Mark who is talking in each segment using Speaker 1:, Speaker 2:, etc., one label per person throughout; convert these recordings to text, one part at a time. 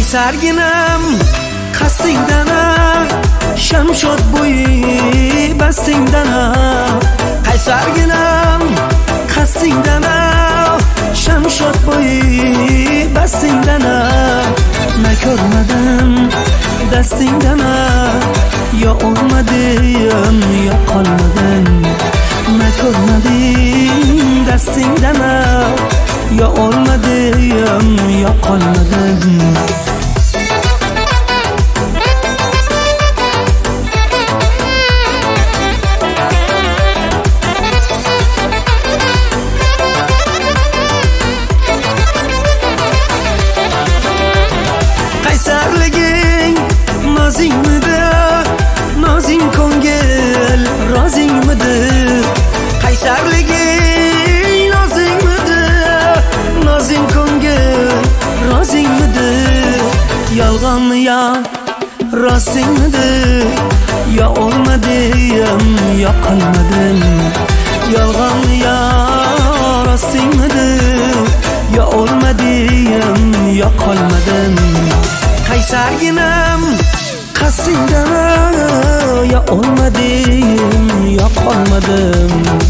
Speaker 1: qaysarginam qasdingdana shamshod bo'yi bastingdana qaysarginam qasdingdana shamshod bo'yi bastingdana na ko'rmadim dastingdana yo olmadim yo qolmadim na ko'rmadim dastingdana yo olmadim yo qolmadim qaysarliging nozingmidi nozing ko'ngil rozingmidi qaysarliging nozingmidi nozing ko'ngil rozingmidi yolg'onmi yo rostingmidi yo olmadim yo qolmadim yolg'onmi yo rostingmidi yo olmadim yo qolmadim qaysarginam qasdingdana yo olmadim yo qolmadim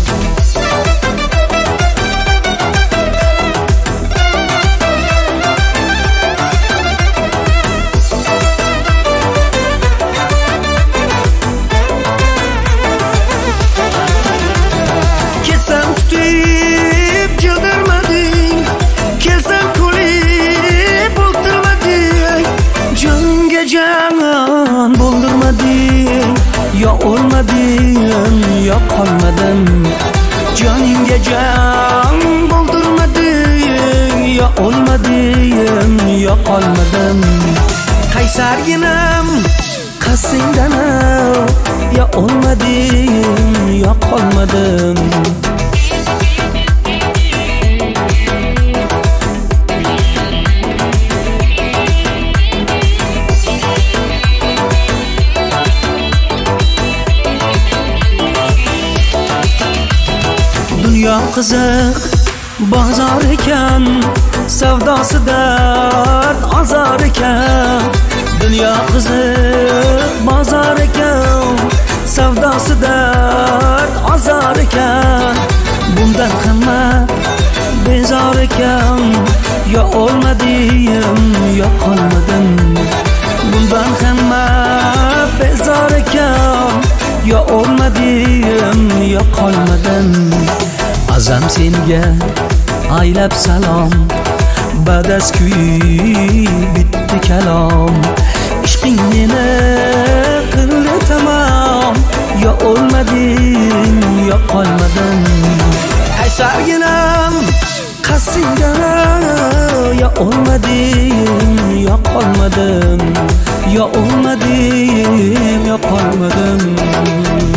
Speaker 1: kelsam tutib jildirmading kelsam kulib o'ltirmading jonimga jon bo'ldirmading yo o'lmadim yo qolmadim jonimga jon bo'ldirmading yo o'lmadim yo qolmadim qaysarginam qasdingdana yo o'lmadim yo qolmadim dunyo qiziq bozor ekan savdosi dard azor ekan dunyo qiziq bozor ekan savdosi dard azor ekan bundan hamma bezor ekan yo o'lmadim yo qolmadim bundan hamma bezor ekan yo o'lmadim yo qolmadim azam senga aylab salom badas kuyi bitti kalom ishqing meni qildi tamom yo o'lmadim yo qolmadim qaysarginam qasdingdana yo o'lmadim yo qolmadim yo o'lmadim yo qolmadim